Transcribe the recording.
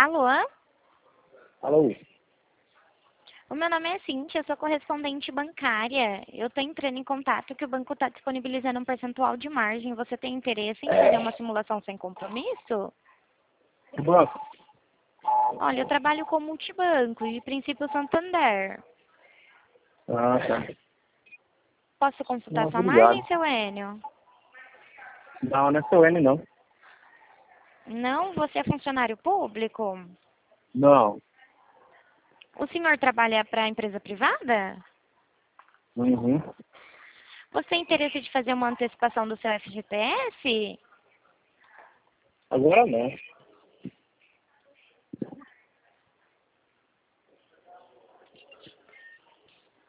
Alô? Alô? O meu nome é Cintia, eu sou correspondente bancária. Eu estou entrando em contato que o banco está disponibilizando um percentual de margem. Você tem interesse em fazer uma simulação sem compromisso? Que banco? Olha, eu trabalho com multibanco e princípio Santander. Ah, tá. Posso consultar Não, sua obrigado. margem, seu Enio? Não é seu N, não. Não? Você é funcionário público? Não. O senhor trabalha para empresa privada? Uhum. Você tem interesse de fazer uma antecipação do seu FGTS? Agora não.